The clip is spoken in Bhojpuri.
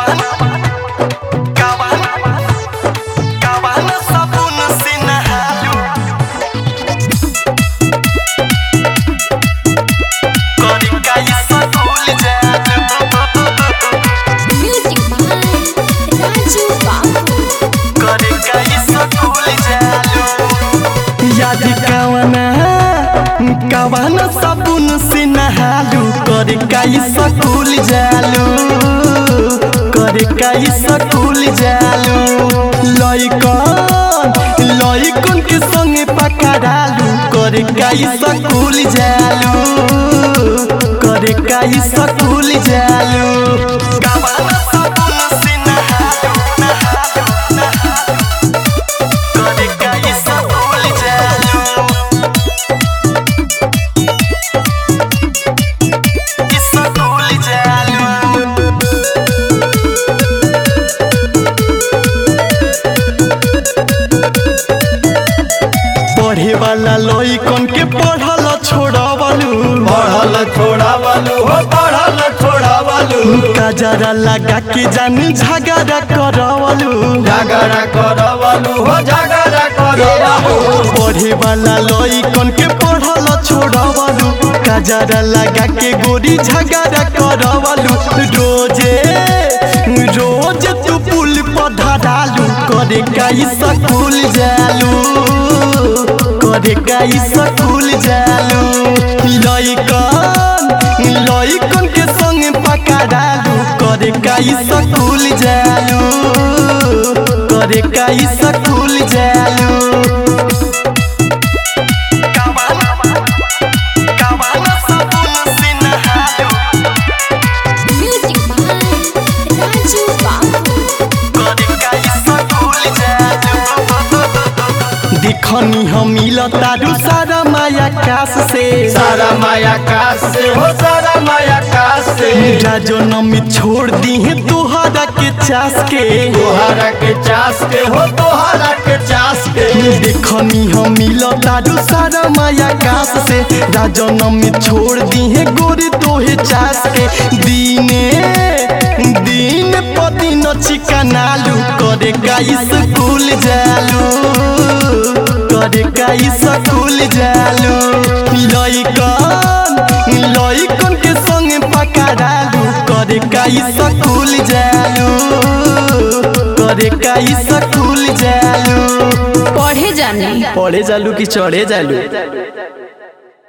कवाना साबुन से नहालू करे काई स्कूल जालू करे काई स्कूल जालू लइकन के संगे पकड़ालू करे काई स्कूल जालू करे काई स्कूल जालू कवाना साबुन से नहालू करे काई स्कूल जालू पढ़े वाला लइकन के पढ़ल छोड़ावलू गजरा लगा के जान झगड़ा करवलू पढ़े वाला लइकन के पढ़ल छोड़ावलू गजरा लगा के गोरी झगड़ा करवलू रोज तू पुल पर धरालू करे काई स्कूल जालू करे काई स्कूल जालू लइकन के संग पकड़ालू करे काई स्कूल जालू करे काई स्कूल जालू दिखनी हम मिलतारू सारा माया काश से राजो नमी छोड़ दी है तोहरा के चास के देखनी हम मिलतारू सारा माया काश से राजो नमी छोड़ दी है गोरी तोहे चास के दिन पदिन चिकनालू करे काई स्कूल जालू करे काई स्कूल जालू लइकन के संग पकड़ालू करे काई स्कूल जालू करे काई स्कूल जालू पढ़े जालू कि चढ़े जालू।